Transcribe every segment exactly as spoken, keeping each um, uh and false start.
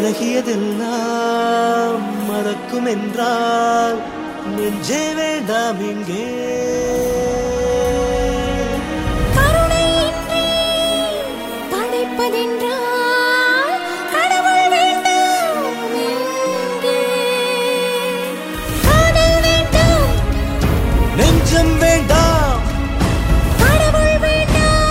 பழகியதெல்லாம் மறக்கும் என்றால் நெஞ்சே வேண்டாம் இங்கே. நெஞ்சம் வேண்டாம், கடவுள் வேண்டாம்.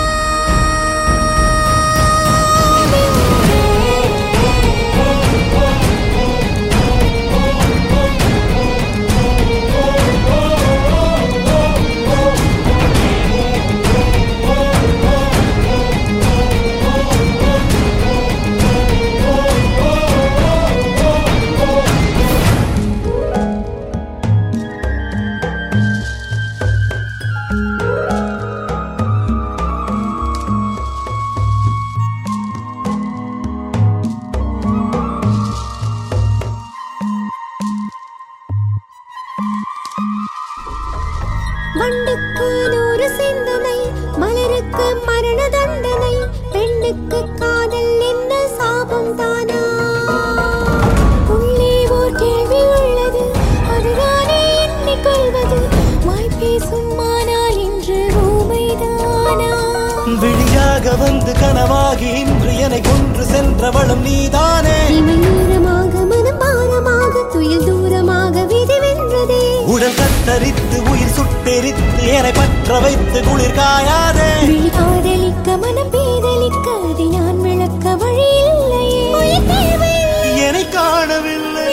வண்டுக்கு நூறு சிந்தனை, மலருக்கு மரண தண்டனை, பெண்ணுக்கு காதல் என்ன சாபம் தானா? உள்ளே ஓர் கேள்வி உள்ளது, அதுதானே எண்ணிக்கொள்வது. வாய் பேசும் மானால் இன்று ஊமைதானா? விழியாக வந்து கனவாகி இன்று என்னை கொன்று சென்றவளும் நீதானே. இமை தூரமாக மனம் பாரமாக துயில் தூரமாக விதி வென்றதே. உடல் கத்தரித்து உயிர் சுட்டெரித்து என்னை பற்ற வைத்து குளிர் காயாதே. விழி காதலிக்க மனம் பேதலிக்க அதை நான் விளக்க வழி இல்லையே. உயிர் தேவையில்லை, என்னை காணவில்லை.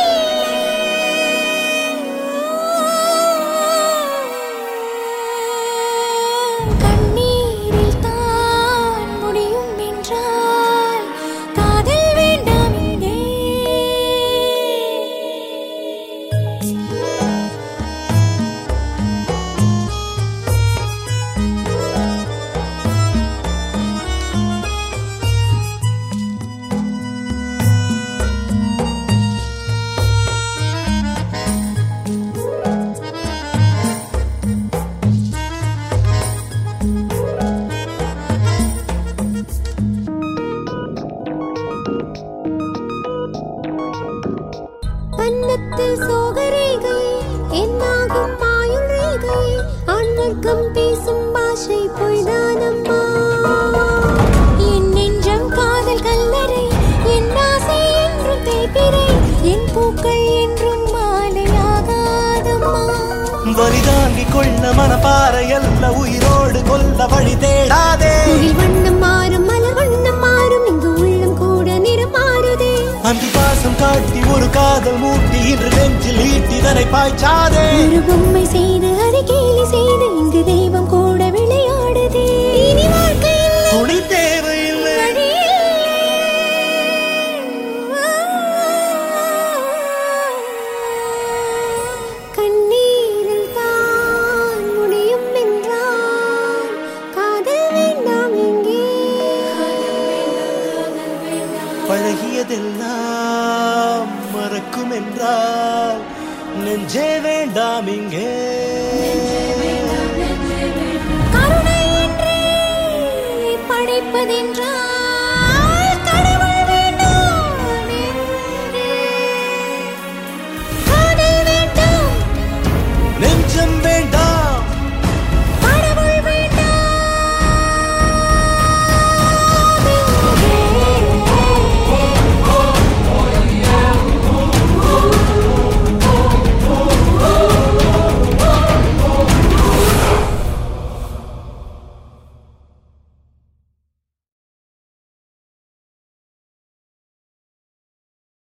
கண்ணீரில் தான் முடியும் என்றால் காதல் வேண்டாம் இங்கே. கன்னத்தில் சோகரேகை என்னாகும் மாயும் ரேகை. ஆண்வர்க்கம் பேசும் பாஷை பொய்தானம்மா. என் நெஞ்சம் காதல் கல்லறை, என் ஆசை என்றும் தேய்பிறை, என் பூக்கள் என்றும் மாலையாகாதம்மா. வலிதாங்கிக் கொள்ள மனப்பாறை அல்ல, உயிரோடு கொல்ல வழி தேடாதே. முகில் வண்ணம் மாறும், மலர் வண்ணம் மாறும், இங்கு உள்ளம் கூட நிறம் மாறுதே. அந்தி பாசம் காட்டி ஒரு காதல் மூட்டி இன்று நெஞ்சில் ஈட்டிதனை பாய்ச்சாதே. ஒரு பொம்மை செய்து அதை கேலி செய்து இங்கு தெய்வம் கூட விளையாடுதே. இனி வாழ்க்கையில் துணி தேவையில்லை. வழி இல்லை. கண்ணீரில் தான் முடியும் என்றால் காதல் வேண்டாம் இங்கே. பழகியதெல்லாம் மறக்கும் என்றால் நெஞ்சே வேண்டாம் இங்கே. கருணை என்றே படைப்பதென்றால்